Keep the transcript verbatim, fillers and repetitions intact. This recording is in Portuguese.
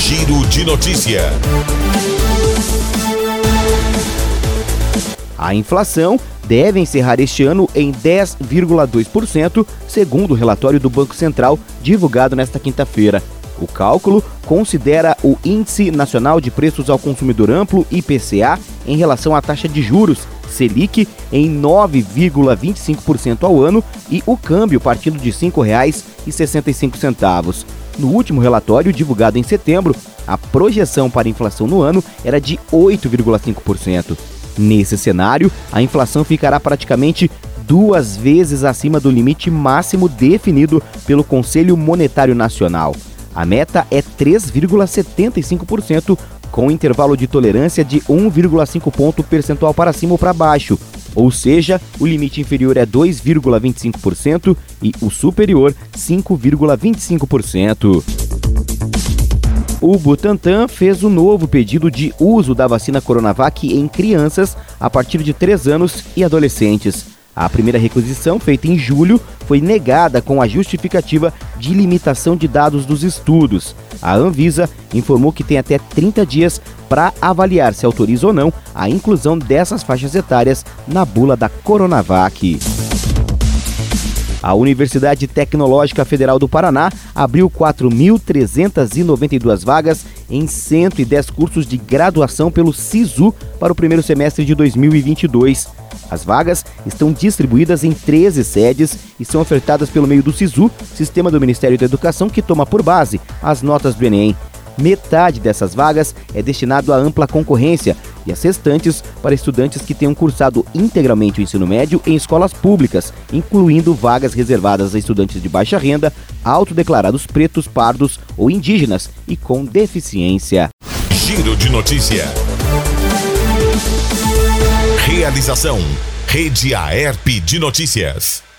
Giro de notícia. A inflação deve encerrar este ano em dez vírgula dois por cento, segundo o relatório do Banco Central divulgado nesta quinta-feira. O cálculo considera o Índice Nacional de Preços ao Consumidor Amplo, I P C A, em relação à taxa de juros, Selic, em nove vírgula vinte e cinco por cento ao ano e o câmbio partindo de cinco reais e sessenta e cinco centavos. No último relatório, divulgado em setembro, a projeção para a inflação no ano era de oito vírgula cinco por cento. Nesse cenário, a inflação ficará praticamente duas vezes acima do limite máximo definido pelo Conselho Monetário Nacional. A meta é três vírgula setenta e cinco por cento, com intervalo de tolerância de um vírgula cinco ponto percentual para cima ou para baixo, ou seja, o limite inferior é dois vírgula vinte e cinco por cento e o superior cinco vírgula vinte e cinco por cento. O Butantan fez o novo pedido de uso da vacina Coronavac em crianças a partir de três anos e adolescentes. A primeira requisição, feita em julho, foi negada com a justificativa de limitação de dados dos estudos. A Anvisa informou que tem até trinta dias para avaliar se autoriza ou não a inclusão dessas faixas etárias na bula da Coronavac. A Universidade Tecnológica Federal do Paraná abriu quatro mil trezentas e noventa e duas vagas em cento e dez cursos de graduação pelo SISU para o primeiro semestre de dois mil e vinte e dois. As vagas estão distribuídas em treze sedes e são ofertadas pelo meio do SISU, Sistema do Ministério da Educação, que toma por base as notas do Enem. Metade dessas vagas é destinado à ampla concorrência e as restantes para estudantes que tenham cursado integralmente o ensino médio em escolas públicas, incluindo vagas reservadas a estudantes de baixa renda, autodeclarados pretos, pardos ou indígenas e com deficiência. Giro de notícia. Realização: Rede Aerp de Notícias.